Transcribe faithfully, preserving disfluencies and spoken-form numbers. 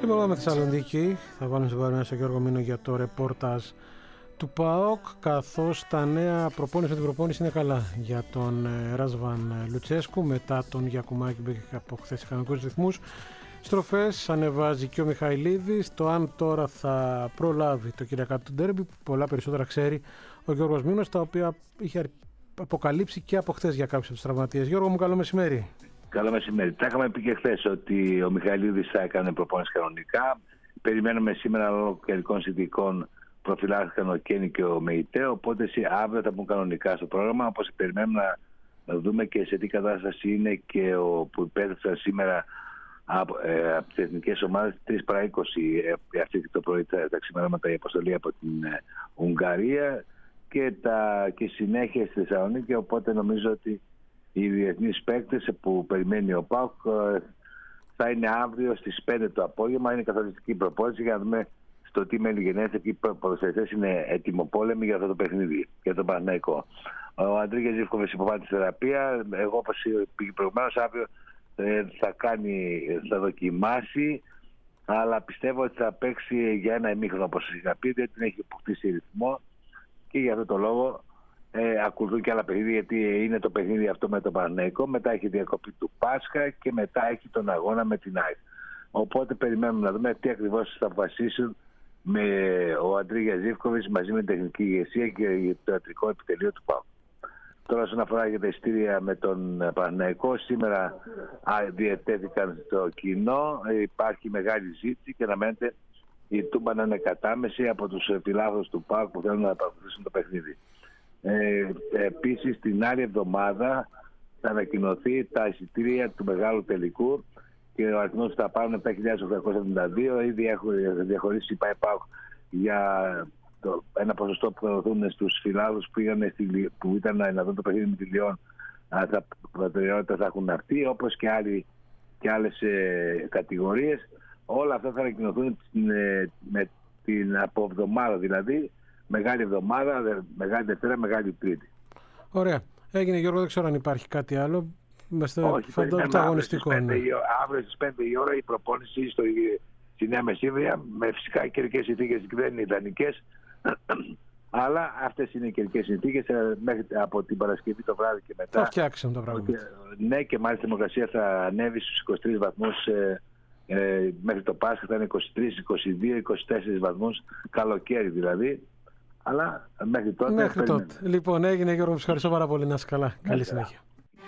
Λοιπόν, πάμε στη Θεσσαλονίκη. Θα βάλουμε στην παρέα στον Γιώργο Μήνο για το ρεπόρταζ του ΠΑΟΚ, καθώς τα νέα προπόνηση με την προπόνηση είναι καλά για τον Ράσβαν Λουτσέσκου μετά τον Γιακουμάκη που έχει από χθες κανονικούς ρυθμούς. Στροφές ανεβάζει και ο Μιχαηλίδης. Το αν τώρα θα προλάβει το Κυριακάτικο του ντέρμπι, πολλά περισσότερα ξέρει ο Γιώργος Μήνος, τα οποία είχε αποκαλύψει και από χθες για κάποιους από τους τραυματίες. Γιώργο μου, καλό μεσημέρι. Καλό μεσημέρι. Τα είχαμε πει και χθες ότι ο Μιχαηλίδης θα έκανε προπόνηση κανονικά. Περιμένουμε σήμερα λόγω καιρικών συνθηκών προφυλάχθηκαν ο Κένι και ο Μεϊτέ. Οπότε αύριο θα μπουν κανονικά στο πρόγραμμα. Όπως περιμένουμε να δούμε και σε τι κατάσταση είναι και ο που υπέδευσαν σήμερα από, ε, από τις εθνικές ομάδες τρεις παρά είκοσι ε, αυτή το πρωί τα, τα ξημερώματα η αποστολή από την ε, Ουγγαρία και, τα, και συνέχεια στη Θεσσαλονίκη. Οπότε νομίζω ότι οι διεθνείς παίκτες που περιμένει ο ΠΑΟΚ θα είναι αύριο στις πέντε το απόγευμα. Είναι καθοριστική προπόνηση για να δούμε στο τι μέλη γενέστε και οι ποδοσφαιριστές είναι ετοιμοπόλεμοι για αυτό το παιχνίδι, για τον Παναθηναϊκό. Ο Αντρίγιας Ζίβκοβιτς υποβάλλει τη θεραπεία. Εγώ, όπως πήγε προηγουμένως, αύριο θα, κάνει, θα δοκιμάσει, αλλά πιστεύω ότι θα παίξει για ένα ημίχρονο, όπως είχα πει, διότι την έχει αποκτήσει ρυθμό και για αυτό το λόγο Ε, ακολουθούν και άλλα παιχνίδια, γιατί είναι το παιχνίδι αυτό με τον Παναθηναϊκό, μετά έχει διακοπή του Πάσχα και μετά έχει τον αγώνα με την ΑΕΚ. Οπότε περιμένουμε να δούμε τι ακριβώς θα αποφασίσουν με ο Αντρίγιας Ζίβκοβιτς μαζί με την τεχνική ηγεσία και το ιατρικό επιτελείο του ΠΑΟΚ. Τώρα, όσον αφορά για τα εισιτήρια με τον Παναθηναϊκό, σήμερα διατέθηκαν στο κοινό, υπάρχει μεγάλη ζήτηση και αναμένεται η Τούμπα να είναι κατάμεση από τους φιλάθλους του ΠΑΟΚ που θέλουν να παρακολουθήσουν το παιχνίδι. Ε, επίσης την άλλη εβδομάδα θα ανακοινωθεί τα εισιτήρια του μεγάλου τελικού και ο αριθμός που θα πάρουν επτά χιλιάδες οκτακόσια εβδομήντα δύο. Ήδη έχουν διαχωρίσει η ΠΑΟΚ για το, ένα ποσοστό που θα δοθούν στους φιλάδους που, που ήταν να δουν το παιχνίδι με τη Λιόν. Τα προτεραιότητα θα έχουν αυτοί, όπως και, άλλοι, και άλλες ε, κατηγορίες. Όλα αυτά θα ανακοινωθούν ε, με την από εβδομάδα, δηλαδή Μεγάλη εβδομάδα, μεγάλη Δευτέρα, μεγάλη Τρίτη. Ωραία. Έγινε, Γιώργο, δεν ξέρω αν υπάρχει κάτι άλλο. Όχι, φαντάζομαι αγωνιστικό. Αύριο στις πέντε η ώρα η προπόνηση στο, στη Νέα Μεσσύβρια, με φυσικά καιρικές συνθήκες δεν είναι ιδανικές, αλλά αυτές είναι οι καιρικές συνθήκες μέχρι από την Παρασκευή το βράδυ και μετά. Θα φτιάξουν τα πράγματα. Ναι, και μάλιστα η θερμοκρασία θα ανέβει στους είκοσι τρεις βαθμούς. Ε, ε, μέχρι το Πάσχα θα είναι είκοσι τρεις, είκοσι δύο, είκοσι τέσσερις βαθμούς, καλοκαίρι δηλαδή. Αλλά μέχρι τότε. Μέχρι τότε. Λοιπόν, έγινε, Γιώργο, σας ευχαριστώ πάρα πολύ. Να είσαι καλά. Καλή συνέχεια.